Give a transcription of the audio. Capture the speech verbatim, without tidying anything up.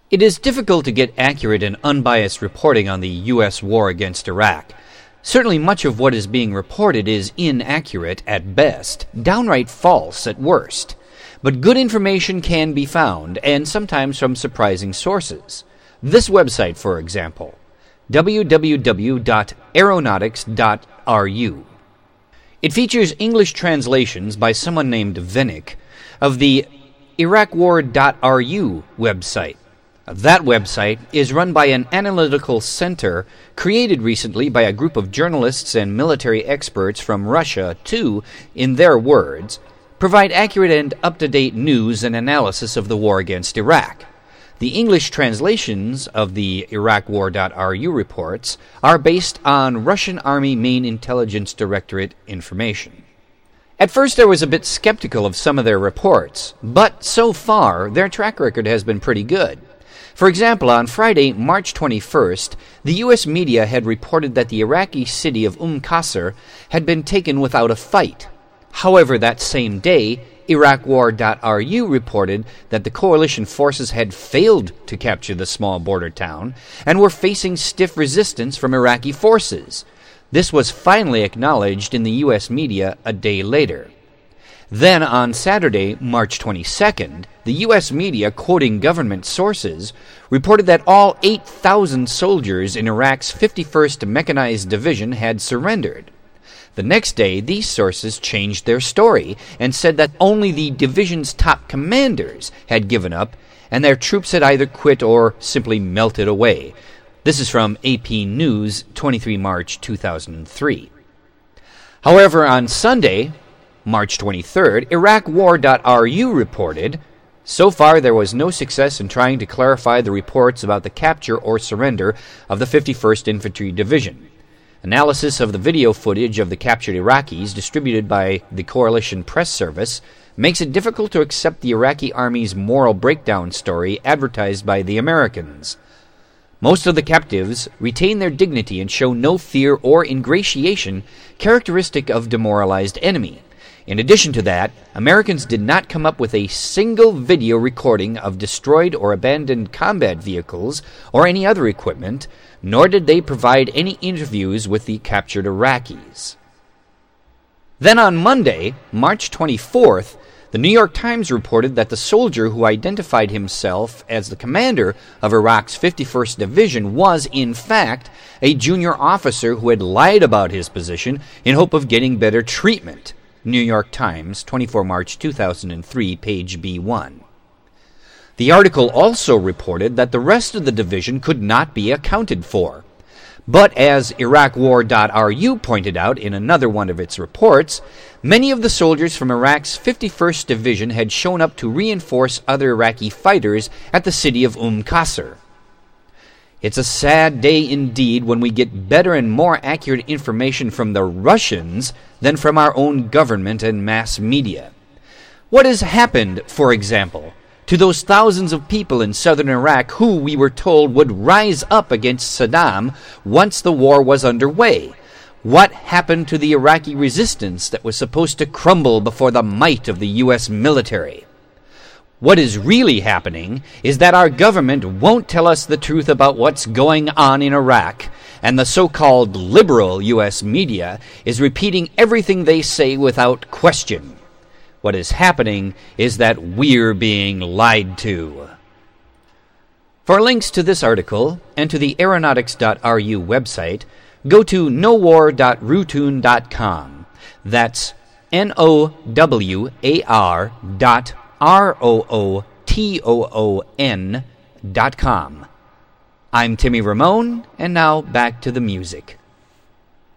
It is difficult to get accurate and unbiased reporting on the U S war against Iraq. Certainly much of what is being reported is inaccurate at best, downright false at worst. But good information can be found, and sometimes from surprising sources. This website, for example, w w w dot aeronautics dot r u. It features English translations by someone named Vinnick of the iraq war dot r u website. That website is run by an analytical center created recently by a group of journalists and military experts from Russia to, in their words, provide accurate and up-to-date news and analysis of the war against Iraq. The English translations of the iraq war dot r u reports are based on Russian Army Main Intelligence Directorate information. At first I was a bit skeptical of some of their reports, but so far their track record has been pretty good. For example, on Friday, March twenty-first, the U S media had reported that the Iraqi city of Umm Qasr had been taken without a fight. However, that same day, iraq war dot r u reported that the coalition forces had failed to capture the small border town and were facing stiff resistance from Iraqi forces. This was finally acknowledged in the U S media a day later. Then, on Saturday, March twenty-second, the U S media, quoting government sources, reported that all eight thousand soldiers in Iraq's fifty-first Mechanized Division had surrendered. The next day, these sources changed their story and said that only the division's top commanders had given up and their troops had either quit or simply melted away. This is from A P News, the twenty-third of March two thousand three. However, on Sunday, March twenty-third, iraq war dot r u reported, so far there was no success in trying to clarify the reports about the capture or surrender of the fifty-first Infantry Division. Analysis of the video footage of the captured Iraqis distributed by the Coalition Press Service makes it difficult to accept the Iraqi Army's moral breakdown story advertised by the Americans. Most of the captives retain their dignity and show no fear or ingratiation characteristic of demoralized enemy. In addition to that, Americans did not come up with a single video recording of destroyed or abandoned combat vehicles or any other equipment, nor did they provide any interviews with the captured Iraqis. Then on Monday, March twenty-fourth, the New York Times reported that the soldier who identified himself as the commander of Iraq's fifty-first Division was, in fact, a junior officer who had lied about his position in hope of getting better treatment. New York Times, the twenty-fourth of March two thousand three, page B one. The article also reported that the rest of the division could not be accounted for. But as iraq war dot r u pointed out in another one of its reports, many of the soldiers from Iraq's fifty-first Division had shown up to reinforce other Iraqi fighters at the city of Umm Qasr. It's a sad day indeed when we get better and more accurate information from the Russians than from our own government and mass media. What has happened, for example, to those thousands of people in southern Iraq who, we were told, would rise up against Saddam once the war was underway? What happened to the Iraqi resistance that was supposed to crumble before the might of the U S military? What is really happening is that our government won't tell us the truth about what's going on in Iraq, and the so-called liberal U S media is repeating everything they say without question. What is happening is that we're being lied to. For links to this article and to the aeronautics dot r u website, go to no war dot rootun dot com. That's N O W A R dot R O O T O O N dot com. I'm Timmy Ramone, and now back to the music.